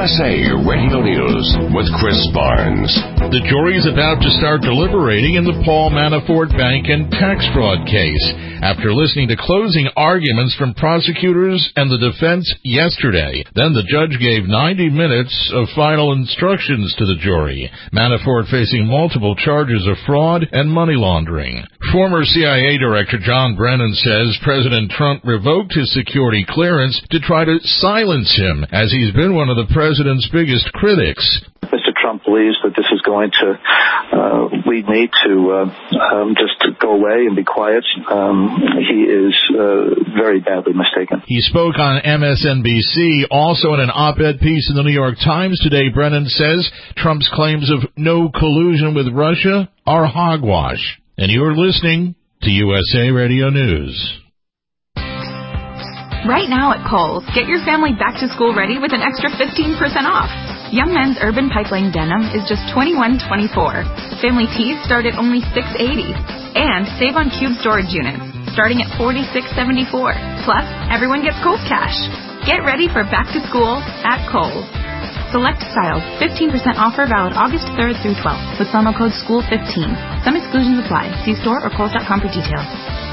USA Radio News with Chris Barnes. The jury is about to start deliberating in the Paul Manafort bank and tax fraud case after listening to closing arguments from prosecutors and the defense yesterday. Then the judge gave 90 minutes of final instructions to the jury. Manafort facing multiple charges of fraud and money laundering. Former CIA Director John Brennan says President Trump revoked his security clearance to try to silence him, as he's been one of the president's biggest critics. Mr. Trump believes that this is going to lead me to just go away and be quiet. He is very badly mistaken. He spoke on MSNBC. Also in an op-ed piece in the New York Times today, Brennan says Trump's claims of no collusion with Russia are hogwash. And you're listening to USA Radio News. Right now at Kohl's, get your family back to school ready with an extra 15% off. Young Men's Urban Pipeline Denim is just $21.24. Family tees start at only $6.80. And save on cube storage units, starting at $46.74. Plus, everyone gets Kohl's cash. Get ready for back to school at Kohl's. Select styles, 15% offer valid August 3rd through 12th with promo code SCHOOL15. Some exclusions apply. See store or Kohls.com for details.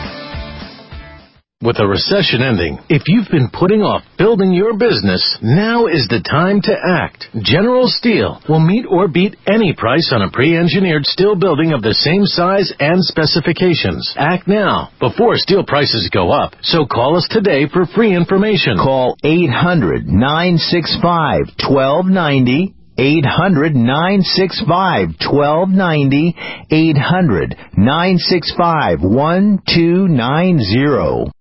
With a recession ending, if you've been putting off building your business, now is the time to act. General Steel will meet or beat any price on a pre-engineered steel building of the same size and specifications. Act now, before steel prices go up. So call us today for free information. Call 800-965-1290. 800-965-1290. 800-965-1290.